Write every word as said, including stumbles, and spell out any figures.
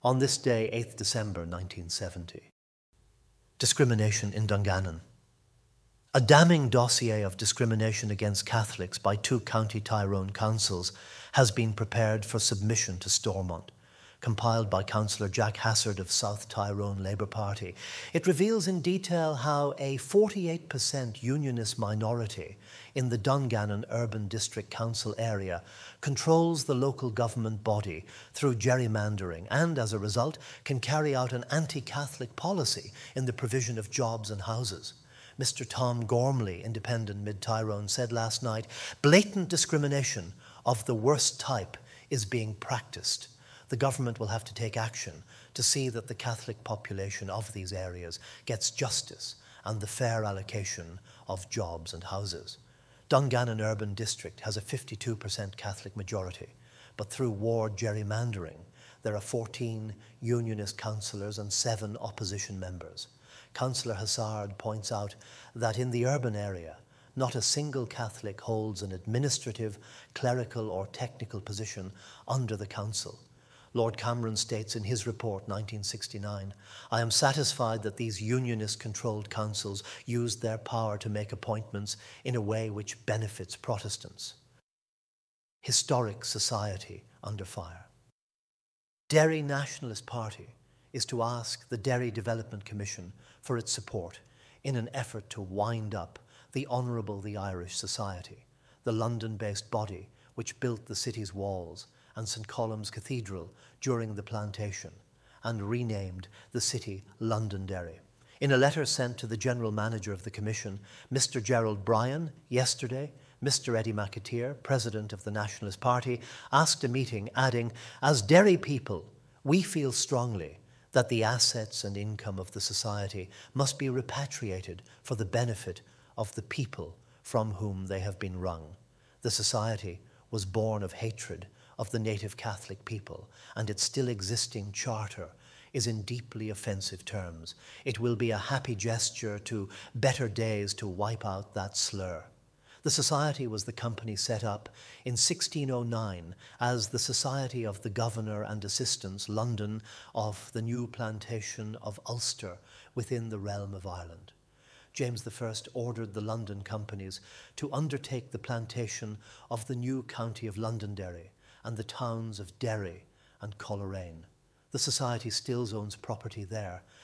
On this day, eighth December nineteen seventy. Discrimination in Dungannon. A damning dossier of discrimination against Catholics by two County Tyrone councils has been prepared for submission to Stormont, compiled by Councillor Jack Hassard of South Tyrone Labour Party. It reveals in detail how a forty-eight percent unionist minority in the Dungannon Urban District Council area controls the local government body through gerrymandering and, as a result, can carry out an anti-Catholic policy in the provision of jobs and houses. Mister Tom Gormley, Independent Mid-Tyrone, said last night, blatant discrimination of the worst type is being practiced. The government will have to take action to see that the Catholic population of these areas gets justice and the fair allocation of jobs and houses. Dungannon Urban District has a fifty-two percent Catholic majority, but through ward gerrymandering, there are fourteen unionist councillors and seven opposition members. Councillor Hassard points out that in the urban area, not a single Catholic holds an administrative, clerical or technical position under the council. Lord Cameron states in his report nineteen sixty-nine, I am satisfied that these unionist-controlled councils used their power to make appointments in a way which benefits Protestants. Historic society under fire. Derry Nationalist Party is to ask the Derry Development Commission for its support in an effort to wind up the Honourable the Irish Society, the London-based body which built the city's walls and St Columb's Cathedral during the plantation and renamed the city Londonderry. In a letter sent to the General Manager of the Commission, Mister Gerald Bryan, yesterday, Mister Eddie McAteer, President of the Nationalist Party, asked a meeting, adding, as Derry people, we feel strongly that the assets and income of the society must be repatriated for the benefit of the people from whom they have been wrung. The society was born of hatred of the native Catholic people, and its still existing charter is in deeply offensive terms. It will be a happy gesture to better days to wipe out that slur. The society was the company set up in sixteen oh nine as the Society of the Governor and Assistants, London, of the new plantation of Ulster within the realm of Ireland. James the First ordered the London companies to undertake the plantation of the new county of Londonderry and the towns of Derry and Coleraine. The society still owns property there